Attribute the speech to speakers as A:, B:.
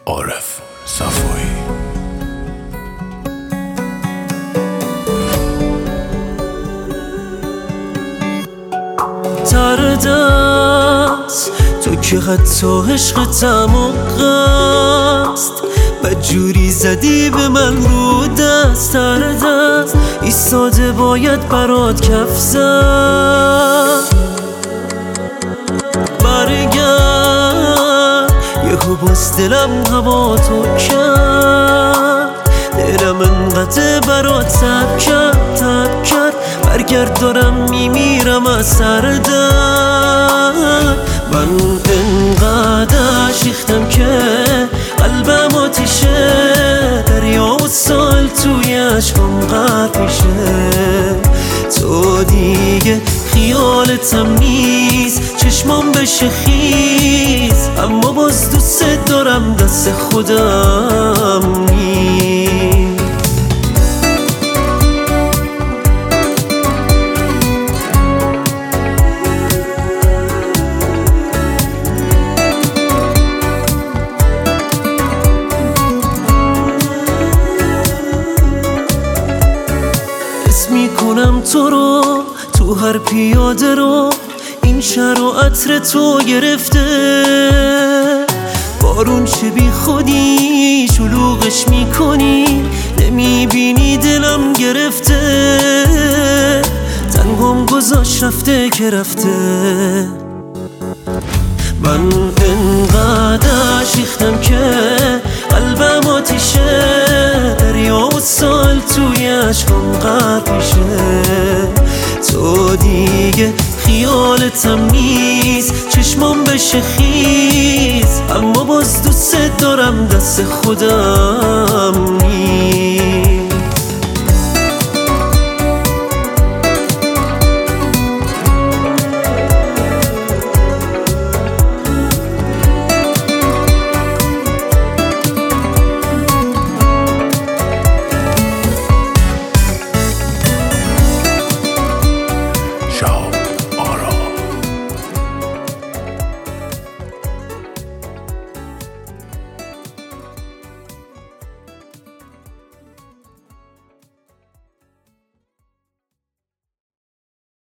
A: عارف صفایی.
B: تردست تو که حتی عشقتم و قصد بدجوری زدی به من رو دست. تردست ایستاده باید برات کف زد. برگرد یهو باز دلم هوا تو کرد. دلم انقدر برات تب کرد برگرد دارم میمیرم از سر درد. من انقدر شیختم که قلبم آتیشه، دریا و سال توی عشقم غرق میشه. تو دیگه خیالتم نیست، چشمام بشه خیز، اما باز دوست دارم دست خودم نیست. میکنم تو رو تو هر پیاده رو، این شهر و عطر تو گرفته. بارون چه بی خودی شلوغش میکنی، نمیبینی دلم گرفته. تنهام گذاشت رفته که رفته. من انقدر شیختم که قلبم آتیشه، دریا و سال توی عشقم غرق میشه. تو دیگه خیالتم نیست، چشمام بشه خیز، اما باز دوست دارم دست خودم نیست.